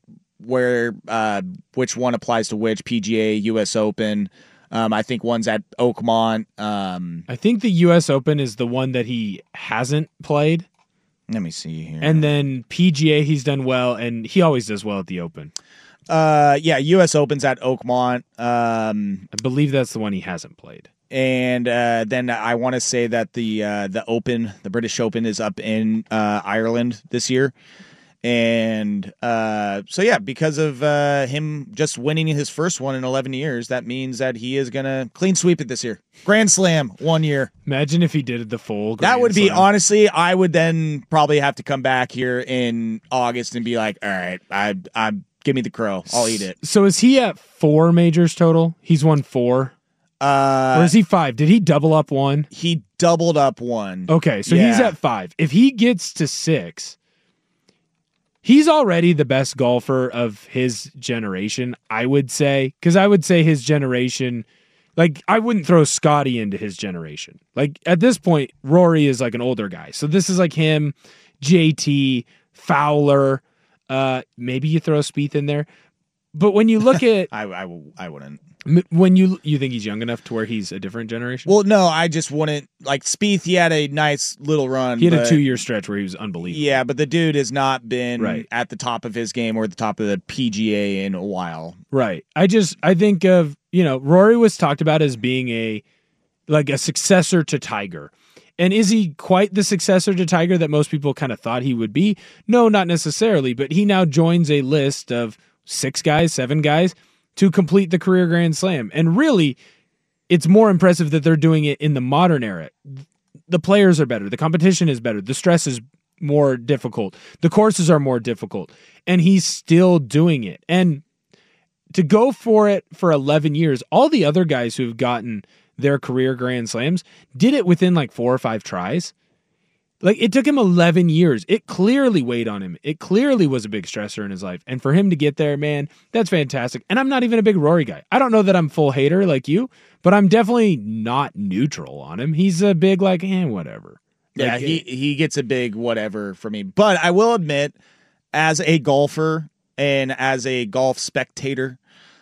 which one applies to which, PGA, U.S. Open. I think one's at Oakmont. I think the U.S. Open is the one that he hasn't played. Let me see here. And then PGA, he's done well, and he always does well at the Open. U.S. Open's at Oakmont. I believe that's the one he hasn't played. And then I want to say that the Open, the British Open, is up in Ireland this year. And because of him just winning his first one in 11 years, that means that he is going to clean sweep it this year. Grand Slam, 1 year. Imagine if he did the full Grand Slam. That would be, honestly, I would then probably have to come back here in August and be like, all right, I'm give me the crow. I'll eat it. So is he at 4 majors total? He's won 4? Or is he 5? Did he double up 1? He doubled up 1. Okay, so he's at 5. If he gets to 6, he's already the best golfer of his generation, I would say. Because I would say his generation, like, I wouldn't throw Scotty into his generation. Like, at this point, Rory is like an older guy. So this is like him, JT, Fowler. Maybe you throw Spieth in there, but when you look at, I wouldn't. When you think he's young enough to where he's a different generation? Well, no, I just wouldn't. Like Spieth, he had a nice little run. He had a 2-year stretch where he was unbelievable. Yeah, but the dude has not been at the top of his game or at the top of the PGA in a while. Right. I think of, Rory was talked about as being a successor to Tiger. And is he quite the successor to Tiger that most people kind of thought he would be? No, not necessarily, but he now joins a list of 6 guys, 7 guys to complete the career Grand Slam. And really, it's more impressive that they're doing it in the modern era. The players are better. The competition is better. The stress is more difficult. The courses are more difficult. And he's still doing it. And to go for it for 11 years, all the other guys who've gotten their career Grand Slams did it within like 4 or 5 tries. Like, it took him 11 years. It clearly weighed on him. It clearly was a big stressor in his life. And for him to get there, man, that's fantastic. And I'm not even a big Rory guy. I don't know that I'm full hater like you, but I'm definitely not neutral on him. He's a big whatever. Yeah, he gets a big whatever for me. But I will admit, as a golfer and as a golf spectator,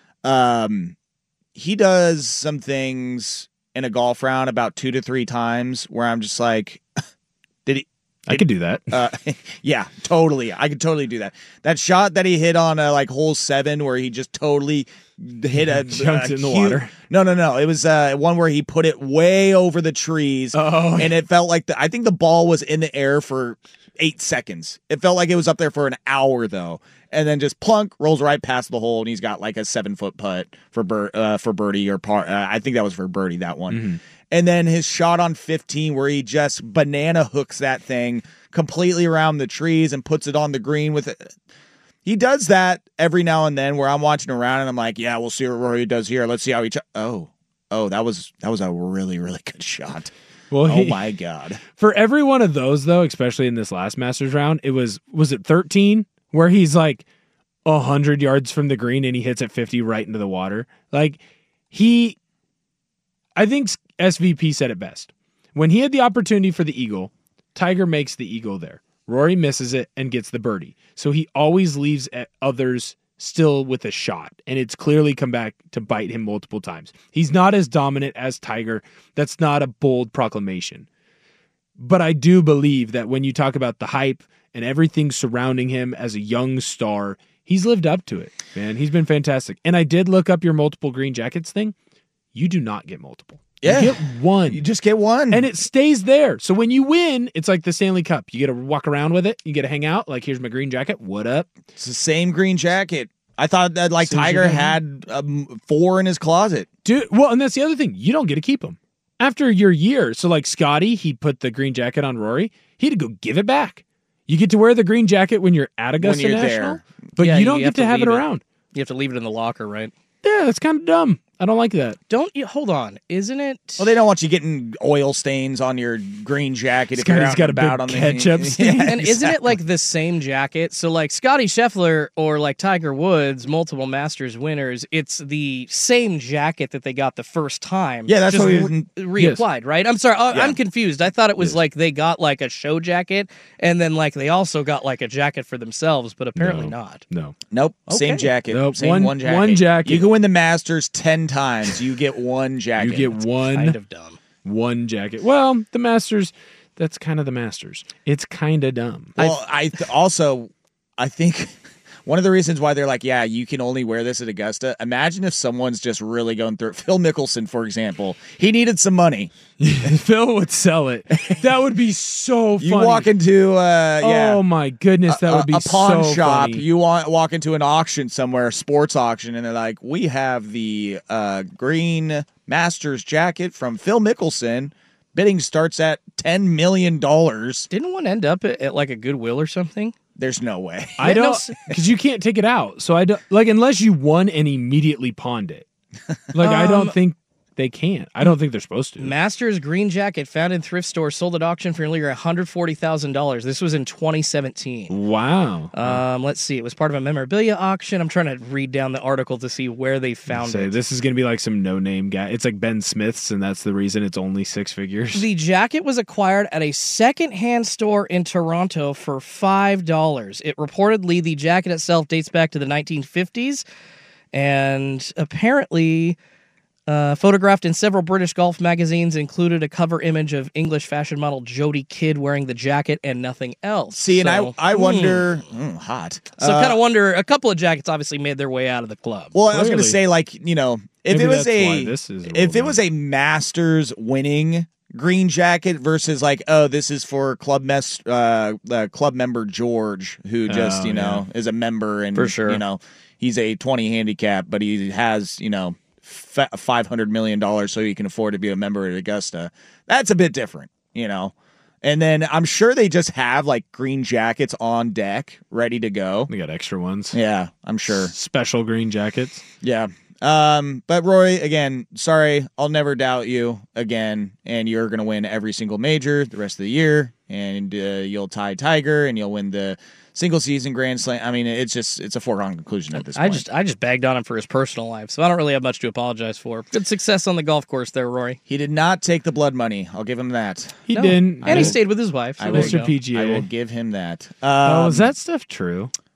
he does some things in a golf round about 2 to 3 times where I'm just like, I could do that. Yeah, totally. I could totally do that. That shot that he hit on like hole 7 where he just totally hit jumped in the water. No. It was one where he put it way over the trees. And it felt like I think the ball was in the air for 8 seconds. It felt like it was up there for an hour though. And then just plunk, rolls right past the hole, and he's got like a 7-foot putt for birdie or par. I think that was for birdie, that one. Mm-hmm. And then his shot on 15 where he just banana hooks that thing completely around the trees and puts it on the green with it. He does that every now and then where I'm watching around and I'm like, yeah, we'll see what Rory does here. Let's see how he Oh, that was a really, really good shot. Well, oh my God. For every one of those though, especially in this last Masters round, it was it 13 where he's like 100 yards from the green and he hits it 50 right into the water. Like I think SVP said it best. When he had the opportunity for the eagle, Tiger makes the eagle there. Rory misses it and gets the birdie. So he always leaves others still with a shot, and it's clearly come back to bite him multiple times. He's not as dominant as Tiger. That's not a bold proclamation. But I do believe that when you talk about the hype and everything surrounding him as a young star, he's lived up to it, man. He's been fantastic. And I did look up your multiple green jackets thing. You do not get multiple. Yeah. You get one. You just get one. And it stays there. So when you win, it's like the Stanley Cup. You get to walk around with it. You get to hang out. Like, here's my green jacket. What up? It's the same green jacket. I thought that like Tiger had 4 in his closet. Dude, well, and that's the other thing. You don't get to keep them. After your year, so like Scotty, he put the green jacket on Rory. He had to go give it back. You get to wear the green jacket when you're at Augusta National, there. But Yeah, you don't get to have it around. You have to leave it in the locker, right? Yeah, that's kind of dumb. I don't like that. Don't you? Hold on. Isn't it? Well, they don't want you getting oil stains on your green jacket. If you're Scotty's out got and a big about on ketchup stain. Yeah, And isn't it like the same jacket? So like Scotty Scheffler or like Tiger Woods, multiple Masters winners, it's the same jacket that they got the first time. Yeah, that's just what we reapplied, right? I'm sorry, Yeah. I'm confused. I thought it was like they got like a show jacket and then like they also got like a jacket for themselves, but apparently not. No. Nope. Okay. Same jacket. Nope. Same One jacket. jacket. You can win the Masters 10 times. You get one jacket. You get one. Kind of dumb. One jacket. Well, the Masters, that's kind of the Masters. It's kind of dumb. Well, I think one of the reasons why they're like, yeah, you can only wear this at Augusta. Imagine if someone's just really going through it. Phil Mickelson, for example, he needed some money. Phil would sell it. That would be so funny. You walk into, Oh my goodness, that would be a pawn so shop. funny. You walk into an auction somewhere, a sports auction, and they're like, we have the green Masters jacket from Phil Mickelson. Bidding starts at $10 million. Didn't one end up at like a Goodwill or something? There's no way. I don't, because you can't take it out. So I don't, like, unless you won and immediately pawned it. Like, I don't think they can. I don't think they're supposed to. Masters green jacket found in thrift store sold at auction for nearly $140,000. This was in 2017. Wow. Let's see. It was part of a memorabilia auction. I'm trying to read down the article to see where they found it. This is going to be like some no-name guy. It's like Ben Smith's, and that's the reason it's only 6 figures. The jacket was acquired at a second-hand store in Toronto for $5. It reportedly, the jacket itself dates back to the 1950s, and apparently photographed in several British golf magazines, included a cover image of English fashion model Jodie Kidd wearing the jacket and nothing else. See, and I wonder, hot. So kind of wonder, a couple of jackets obviously made their way out of the club. Well, I was going to say, like, you know, if Maybe it was that's why this is it was a Masters winning green jacket versus like, oh, this is for club member George, who just is a member and For sure. you know, he's a 20 handicap, but he has $500 million so he can afford to be a member at Augusta. That's a bit different, you know. And then I'm sure they just have like green jackets on deck ready to go. They got extra ones. Yeah, I'm sure. Special green jackets. Yeah. But Roy, again, sorry, I'll never doubt you again, and you're going to win every single major the rest of the year, and you'll tie Tiger, and you'll win the single season Grand Slam. I mean, it's a foregone conclusion at this point. I just bagged on him for his personal life, so I don't really have much to apologize for. Good success on the golf course there, Rory. He did not take the blood money. I'll give him that. He didn't. And he stayed with his wife. So I there will, you go. PGA. I will give him that. Oh, is that stuff true?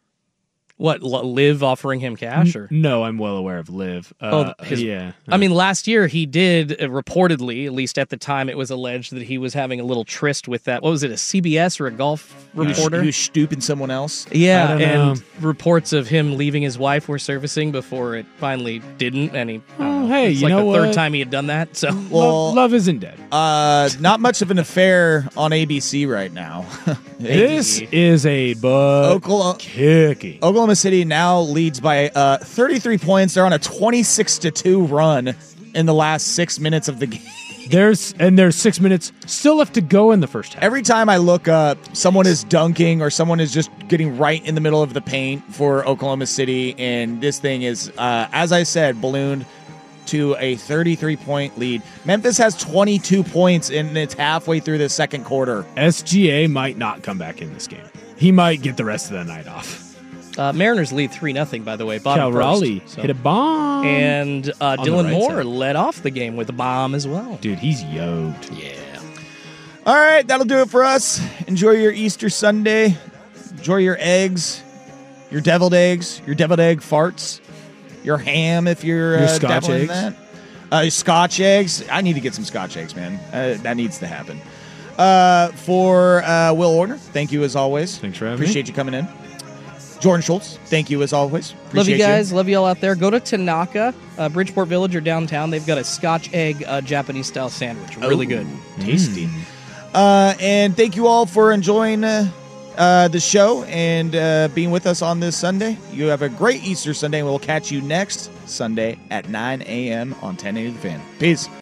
What, Liv offering him cash? Or No, I'm well aware of Liv. Yeah. I mean, last year he did reportedly, at least at the time, it was alleged that he was having a little tryst with that. What was it, a CBS or a golf reporter? He was stooping someone else. Yeah, I don't and know. reports of him leaving his wife were surfacing before it finally didn't. And he, hey, it's you like know the third what? time he had done that. So, Love isn't dead. Not much of an affair on ABC right now. This is a kicking. Oklahoma City now leads by 33 points. They're on a 26-2 run in the last 6 minutes of the game. There's 6 minutes still left to go in the first half. Every time I look up, someone is dunking or someone is just getting right in the middle of the paint for Oklahoma City, and this thing is, as I said, ballooned to a 33-point lead. Memphis has 22 points, and it's halfway through the second quarter. SGA might not come back in this game. He might get the rest of the night off. Mariners lead 3-0, by the way. Bottom Cal Raleigh first, so. hit a bomb. And the Dylan right Moore side. led off the game with a bomb as well. Dude, he's yoked. Yeah. All right, that'll do it for us. Enjoy your Easter Sunday. Enjoy your eggs, your deviled eggs, your deviled egg farts, your ham if you're Your Scotch dabbling in eggs. that. Scotch eggs. I need to get some Scotch eggs, man. That needs to happen. For Will Orner, thank you as always. Thanks for having me. Appreciate you coming in. Jordan Schultz, thank you as always. Appreciate Love you guys. Love you all out there. Go to Tanaka, Bridgeport Village or downtown. They've got a Scotch egg Japanese-style sandwich. Really good. Tasty. And thank you all for enjoying the show and being with us on this Sunday. You have a great Easter Sunday, and we'll catch you next Sunday at 9 a.m. on 1080 The Fan. Peace.